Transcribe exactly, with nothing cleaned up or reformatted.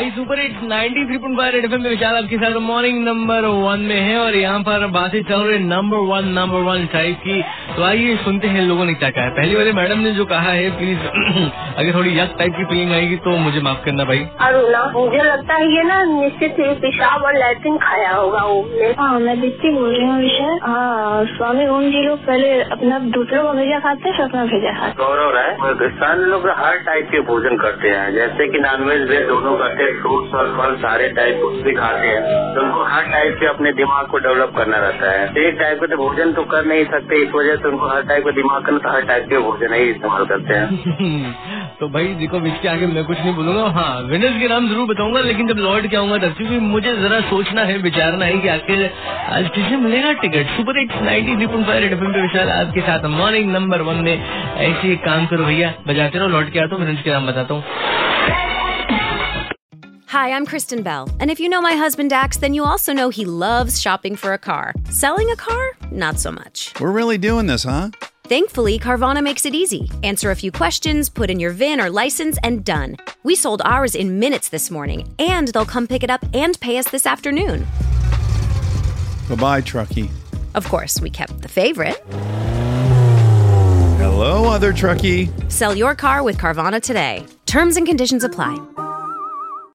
भाई super hits ninety three point five red FM में विशाल आपके साथ मॉर्निंग नंबर वन में है और यहाँ पर बातें चल रही number one number one type की। तो आइए सुनते हैं लोगों ने क्या कहा है। पहली वाले मैडम ने जो कहा है, प्लीज अगर थोड़ी यक टाइप की फीलिंग आएगी तो मुझे माफ करना भाई। अरुणा, मुझे लगता है ये ना निश्चित ही पेशाब और लैट्रिन खाया होगा वो। हाँ, मैं दीप्ति बोल रही हूँ विशाल। हाँ, स्वामी ओम जी लोग पहले अपना दूसरों का भेजा खाते हैं, अपना भेजा खाते। गौरव है, किसान लोग हर टाइप के भोजन करते हैं, जैसे कि नॉनवेज वेज दोनों करते हैं, फ्रूट्स और फल सारे टाइप भी खाते हैं। तो उनको हर टाइप के अपने दिमाग को डेवलप करना रहता है। एक टाइप के तो भोजन तो कर नहीं सकते, इस वजह से उनको हर टाइप का दिमाग करना, तो हर टाइप के भोजन ही इस्तेमाल करते हैं। तो भाई देखो, इसके आगे मैं कुछ नहीं बोलूंगा। हाँ, विनर्स के नाम जरूर बताऊंगा, लेकिन जब लौट के आऊंगा तब क्योंकि मुझे जरा सोचना है, विचारना है कि आखिर आज किसे मिलेगा ticket. Super hits ninety three point five red FM पे विशाल आपके साथ मॉर्निंग नंबर वन में। ऐसे ही काम करो भैया, बजाते रहो, लौट के आता हूँ, विनर्स के नाम बताता हूँ। Hi, I'm Kristen Bell, and if you know my husband Dax, then you also know he loves shopping for a car. Selling a car? Not so much. We're really doing this, huh? Thankfully, Carvana makes it easy. Answer a few questions, put in your V I N or license, and done. We sold ours in minutes this morning, and they'll come pick it up and pay us this afternoon. Bye-bye, truckie. Of course, we kept the favorite. Hello, other truckie. Sell your car with Carvana today. Terms and conditions apply.